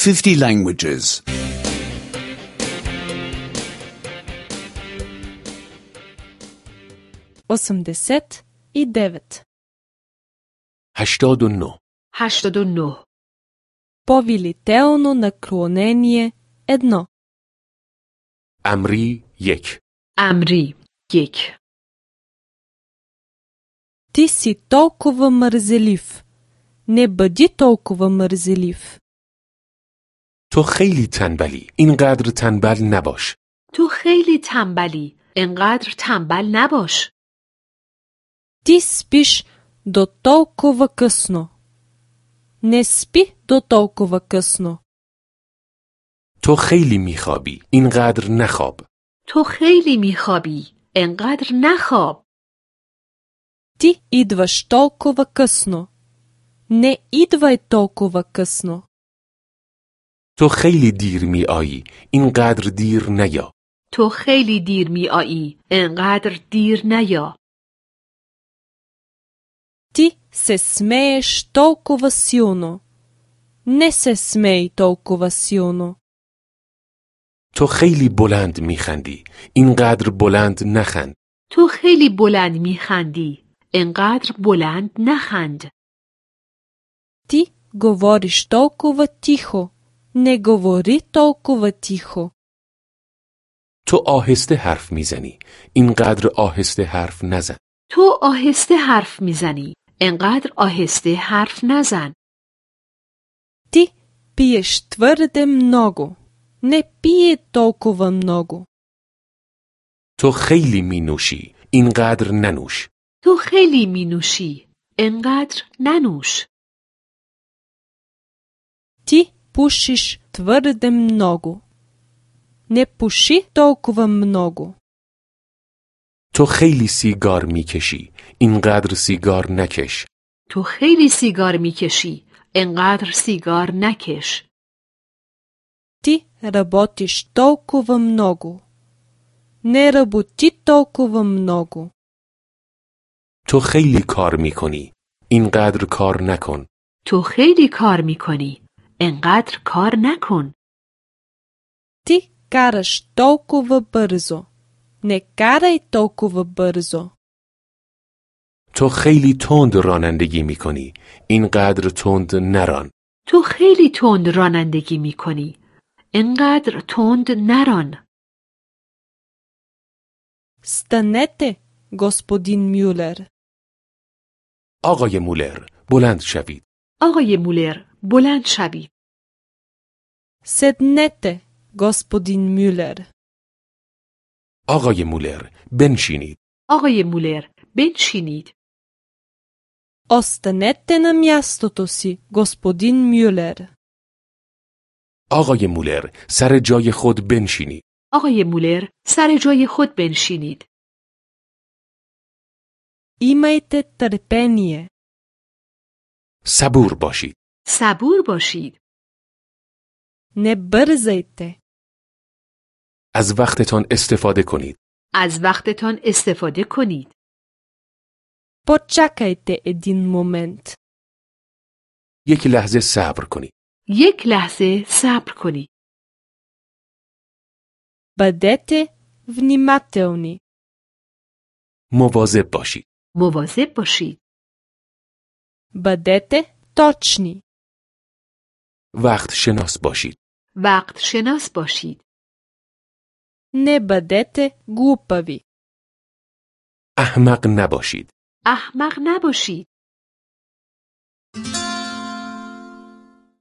50 languages. 89. 89. 89. Повелително наклонение 1. امری 1. امری 1. Ти си толкова мързелив. Не бъди толкова мързелив. تو خیلی تنبلی. اینقدر تنبل نباش. تو خیلی تنبلی. انقدر تنبل نباش. Ти спиш до толкова късно. Не спи до толкова късно. تو خیلی میخوابی. اینقدر نخواب. تو خیلی میخوابی. انقدر نخواب. Ти идваш толкова късно. Не идвай толкова късно. تو خیلی دیر میآیی. اینقدر دیر نیا. تو خیلی دیر میآیی. انقدر دیر نیا. Ти се смееш толкова силно. Не се смей толкова силно. تو خیلی بلند میخندی. اینقدر بلند نخند. تو خیلی بلند میخندی. انقدر بلند نخند. Ти говориш толкова тихо. Не говори толкова тихо. تو آهسته حرف میزنی. اینقدر آهسته حرف نزن. تو آهسته حرف میزنی. انقدر آهسته حرف نزن. Ти пиеш твърде много. Не пие толкова много. تو خیلی مینوشی. اینقدر ننوش. تو خیلی مینوشی. انقدر ننوش. Ти пушиш твърде много. Не пуши толкова много. تو خیلی سیگار میکشی. اینقدر سیگار نکش. تو خیلی سیگار میکشی. انقدر سیگار نکش. Ти работиш толкова много. Не работи толкова много. تو خیلی کار میکنی. اینقدر کار نکن. تو خیلی کار میکنی. انقدر کار نکن. Ти караш толкова бързо. Не карай толкова бързо. تو خیلی تند رانندگی میکنی. اینقدر تند نران. تو خیلی تند رانندگی میکنی. انقدر تند نران. Станете, господин Мюлер. آقای مولر بلند شوید. آقای مولر بلند شوید. Седнете, господин Мюлер. آقای مولر بنشینید. آقای مولر بنشینید. Останете на мястото си, господин Мюлер. آقای مولر سر جای خود بنشینید. آقای مولر سر جای خود بنشینید. Имайте търпение. صبور باشید. صبور باشید. Не бързайте. از وقتتان استفاده کنید. از وقتتان استفاده کنید. Почакайте един момент. یک لحظه صبر کنید. یک لحظه صبر کنید. Бъдете внимателни. مواظب باشید. مواظب باشید. Бъдете точни. وقت شناس باشید. وقت شناس باشید. Не бъдете глупави. احمق نباشید. احمق نباشید.